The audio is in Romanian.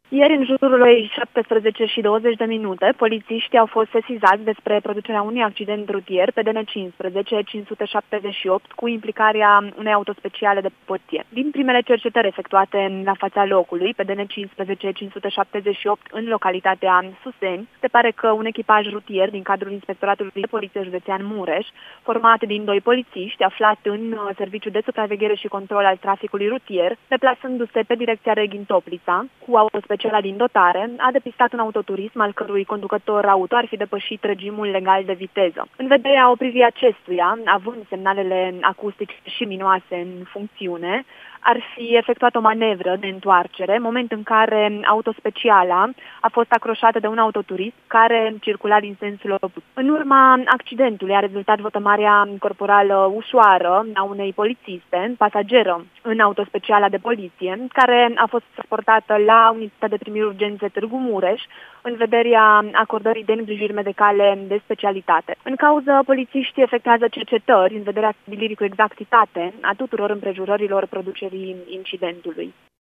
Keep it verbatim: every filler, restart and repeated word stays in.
Ieri, în jurul orei șaptesprezece și douăzeci de minute, polițiștii au fost sesizați despre producerea unui accident rutier pe D N cincisprezece cinci sute șaptezeci și opt cu implicarea unei autospeciale de poliție. Din primele cercetări efectuate la fața locului, pe D N cincisprezece cinci sute șaptezeci și opt în localitatea Suseni, se pare că un echipaj rutier din cadrul Inspectoratului de Poliție Județean Mureș, format din doi polițiști aflat în serviciu de supraveghere și control al traficului rutier, deplasându-se pe direcția Reghin-Toplița, cu autospeciale Cela din dotare, a depistat un autoturism al cărui conducător auto ar fi depășit regimul legal de viteză. În vederea opririi acestuia, având semnalele acustice și luminoase în funcțiune, ar fi efectuat o manevră de întoarcere, moment în care autospeciala a fost acroșată de un autoturism care circula din sensul opus. În urma accidentului a rezultat vătămarea corporală ușoară a unei polițiste, pasageră în autospeciala de poliție, care a fost transportată la unitatea de primiri urgențe Târgu Mureș, în vederea acordării de îngrijiri medicale de specialitate. În cauză, polițiștii efectuează cercetări în vederea stabilirii cu exactitate a tuturor împrejurărilor producerii incidentului.